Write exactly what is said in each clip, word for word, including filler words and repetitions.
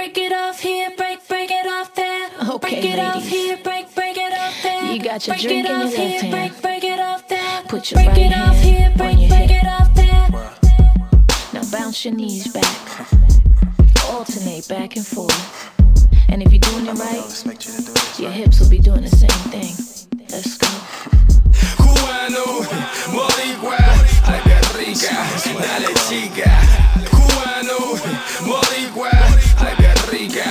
break it off here, break, break it off there. Okay, break it ladies. off here, break, break it off there. You got your break drink it in your off left here, hand. break, break it off there. Put your break right it off hand here, on break, your break hip. it off there. Now bounce your knees back. Alternate back and forth. And if you're doing it right, your hips will be doing the same thing. Let's go. Cubano, boricua, ay que rica, dale chica. Cubano, boricua, ay que rica.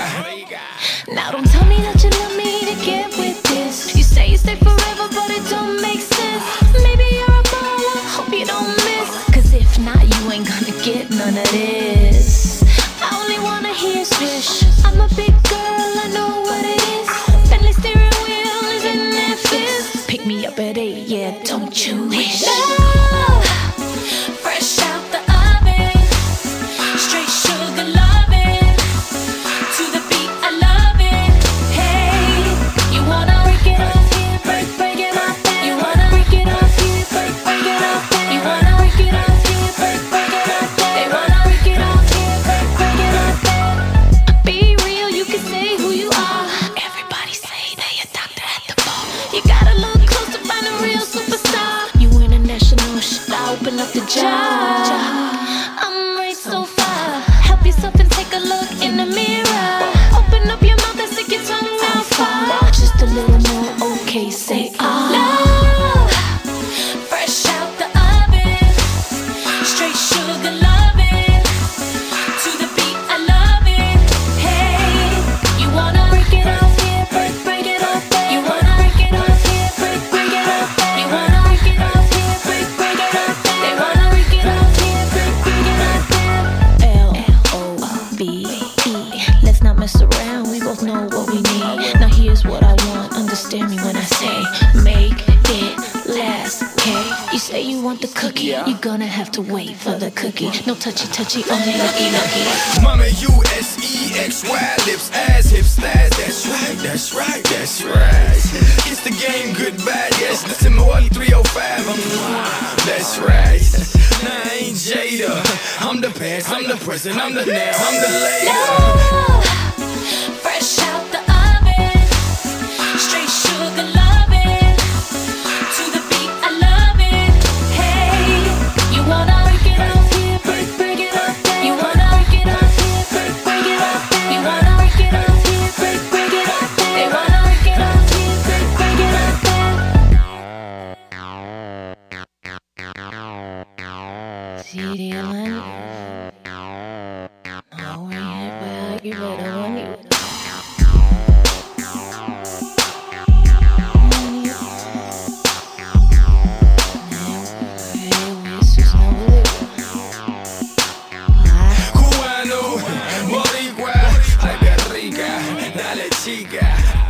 Now don't tell me that you love me to get with this. You say you stay forever, but it don't make sense. Maybe you're a baller, hope you don't miss. Cause if not, you ain't gonna get none of this. I only wanna hear swish. I'm a big girl, I know what it is. Bentley steering wheel is in Memphis. Pick me up at eight, yeah, don't you wish? Love, fresh out the oven, straight sugar loving. To the beat, I love it. Hey, you wanna break it off here, break, break it off there. You wanna break it off here, break, break it off there. You wanna break it off here, break, break it off there. They wanna break it off here, break, break it off there. Be real, you can say who you are. Everybody say they a doctor at the bar. You gotta look close to find a real superstar. You international, should I open up the jar? I'm right so far. Help yourself and take a look in the mirror. Open up your mouth and stick your tongue out far. Just a little more, okay, say ah. Love, fresh out the oven, straight sugar loving. To the beat, I love it. Hey, you wanna break it off here, break, break it off there. You wanna break it off here, break, break it off there. You wanna break it off here, break, break it off there. They wanna break it off here, break, break it off there. L O V E. Let's not mess around, we both know what we need. Now here's what I want, understand me when I say make it last, okay? You say you want the cookie, you're gonna have to wait for the cookie. No touchy touchy, only lucky lucky. Mama, U S E X Y, lips, ass, hips, thighs. That's right, that's right, that's right. It's the game, goodbye, yes. Listen, more three oh five, that's right. Nah, I ain't Jada. I'm the past, I'm the present, I'm the now, I'm the later. Love, fresh out the oven, straight sugar loving. To the beat, I love it. Hey, you wanna break it off here, break, break it off there. You wanna break it off here, break, break it off there. You wanna break it off here, break, break it off there. They wanna break it off here, break, break it off there. See the line? Oh, yeah, you better run it. Cubano, boricua, ay que rica, dale chica.